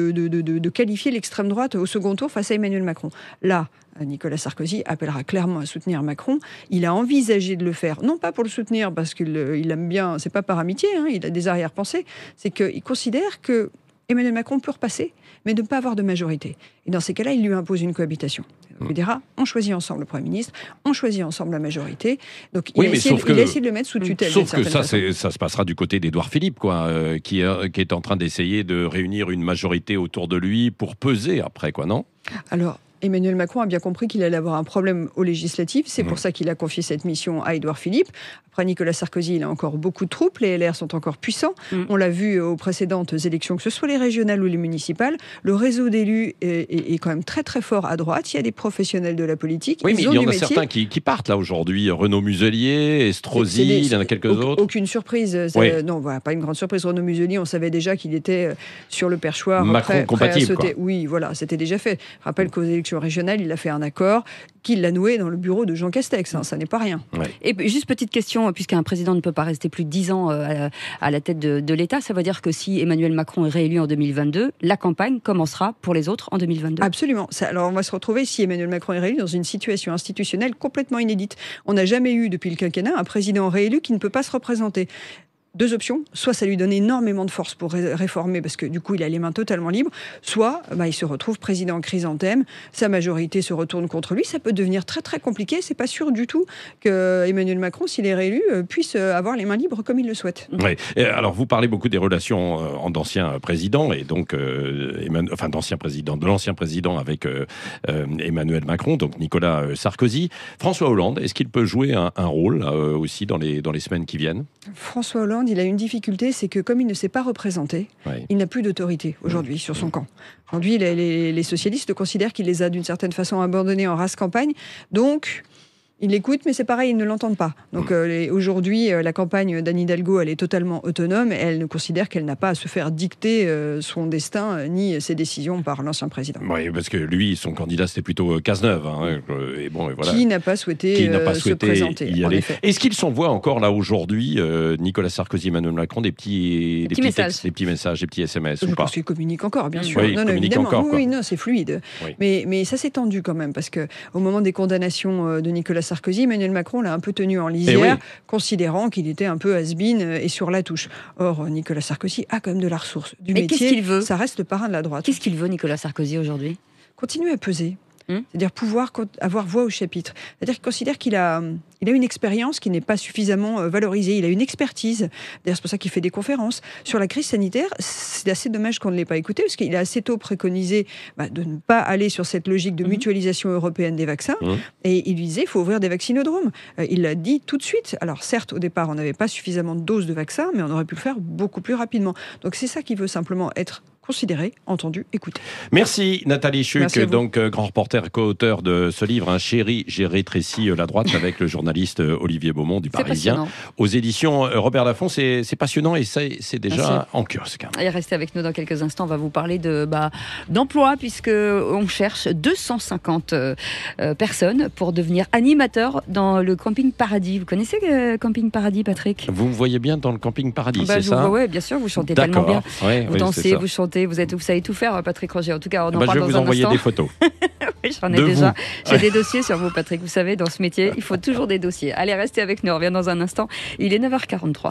I: de qualifier l'extrême droite au second tour face à Emmanuel Macron. Là, Nicolas Sarkozy appellera clairement à soutenir Macron. Il a envisagé de le faire, non pas pour le soutenir parce qu'il aime bien, c'est pas par amitié, il a des arrière-pensées, c'est qu'il considère que Emmanuel Macron peut repasser, mais ne pas avoir de majorité. Et dans ces cas-là, il lui impose une cohabitation. Il lui dira, on choisit ensemble le Premier ministre, on choisit ensemble la majorité. Donc il a essayé de le mettre sous tutelle.
C: Sauf que ça se passera du côté d'Édouard Philippe, quoi, qui est en train d'essayer de réunir une majorité autour de lui pour peser après, quoi, non ?
I: Alors, Emmanuel Macron a bien compris qu'il allait avoir un problème aux législatives. C'est pour ça qu'il a confié cette mission à Édouard Philippe. Après, Nicolas Sarkozy, il a encore beaucoup de troupes. Les LR sont encore puissants. On l'a vu aux précédentes élections, que ce soit les régionales ou les municipales. Le réseau d'élus est quand même très très fort à droite. Il y a des professionnels de la politique.
C: Oui, mais il y en a certains qui partent là aujourd'hui. Renaud Muselier, Estrosi, il y en a quelques autres.
I: Aucune surprise. Non, voilà, pas une grande surprise. Renaud Muselier, on savait déjà qu'il était sur le perchoir.
C: Macron compatible,
I: prêt à sauter. Oui, voilà, c'était déjà fait. Je rappelle qu'aux élections régionales, il a fait un accord qu'il l'a noué dans le bureau de Jean Castex. Ça n'est pas rien.
B: Ouais. Et juste petite question, puisqu'un président ne peut pas rester plus de 10 ans à la tête de l'État, ça veut dire que si Emmanuel Macron est réélu en 2022, la campagne commencera pour les autres en 2022 ?
I: Absolument. Alors on va se retrouver, si Emmanuel Macron est réélu, dans une situation institutionnelle complètement inédite. On n'a jamais eu, depuis le quinquennat, un président réélu qui ne peut pas se représenter. 2 options, soit ça lui donne énormément de force pour réformer parce que du coup il a les mains totalement libres, soit il se retrouve président en chrysanthème, sa majorité se retourne contre lui, ça peut devenir très très compliqué, c'est pas sûr du tout que Emmanuel Macron, s'il est réélu, puisse avoir les mains libres comme il le souhaite.
C: Oui. Alors vous parlez beaucoup des relations d'anciens présidents et donc de l'ancien président avec Emmanuel Macron, donc Nicolas Sarkozy. François Hollande, est-ce qu'il peut jouer un rôle aussi dans les semaines qui viennent ?
I: François Hollande, il a une difficulté, c'est que comme il ne s'est pas représenté, il n'a plus d'autorité aujourd'hui sur son camp. Aujourd'hui, les socialistes considèrent qu'il les a d'une certaine façon abandonnés en race campagne. Donc, ils l'écoutent, mais c'est pareil, ils ne l'entendent pas. Donc aujourd'hui, la campagne d'Anne Hidalgo, elle est totalement autonome et elle ne considère qu'elle n'a pas à se faire dicter son destin ni ses décisions par l'ancien président.
C: Oui, parce que lui, son candidat, c'était plutôt Cazeneuve. Et voilà.
I: Qui n'a pas souhaité se présenter.
C: Y aller. Est-ce qu'ils s'envoient encore là aujourd'hui, Nicolas Sarkozy et Emmanuel Macron, des petits textes, des petits messages, des petits SMS
I: Je
C: ou pas?
I: pense qu'ils communiquent encore, bien sûr.
C: Oui,
I: non,
C: évidemment.
I: Encore, oui, non, c'est fluide. Oui. Mais ça s'est tendu quand même, parce qu'au moment des condamnations de Nicolas Sarkozy, Emmanuel Macron l'a un peu tenu en lisière, considérant qu'il était un peu has-been et sur la touche. Or, Nicolas Sarkozy a quand même de la ressource du métier.
B: Qu'est-ce qu'il veut ?
I: Ça reste le parrain de la droite.
B: Qu'est-ce qu'il veut, Nicolas Sarkozy, aujourd'hui ?
I: Continuer à peser. C'est-à-dire pouvoir avoir voix au chapitre. C'est-à-dire qu'il considère qu'il a une expérience qui n'est pas suffisamment valorisée. Il a une expertise. D'ailleurs, c'est pour ça qu'il fait des conférences. Sur la crise sanitaire, c'est assez dommage qu'on ne l'ait pas écouté, parce qu'il a assez tôt préconisé de ne pas aller sur cette logique de mutualisation européenne des vaccins. Et il disait, il faut ouvrir des vaccinodromes. Il l'a dit tout de suite. Alors certes, au départ, on n'avait pas suffisamment de doses de vaccins, mais on aurait pu le faire beaucoup plus rapidement. Donc c'est ça qu'il veut simplement être considéré, entendu, écouté.
C: Merci Nathalie Chuc, donc grand reporter et co-auteur de ce livre, Chérie, j'ai rétréci la droite, avec le journaliste Olivier Beaumont du Parisien, aux éditions Robert Laffont. C'est passionnant et c'est déjà en kiosque.
B: Et restez avec nous dans quelques instants, on va vous parler d'emploi, puisque on cherche 250 personnes pour devenir animateur dans le Camping Paradis. Vous connaissez le Camping Paradis, Patrick ?
C: Vous me voyez bien dans le Camping Paradis, c'est ça ?
B: Oui, bien sûr, vous chantez tellement bien.
C: Vous
B: dansez, vous chantez, vous savez tout faire, Patrick Roger. En tout cas, on en parle dans un instant.
C: Je vais vous envoyer des photos.
B: Oui, j'en ai déjà. J'ai des dossiers sur vous, Patrick. Vous savez, dans ce métier, il faut toujours des dossiers. Allez, restez avec nous. On revient dans un instant. Il est 9h43.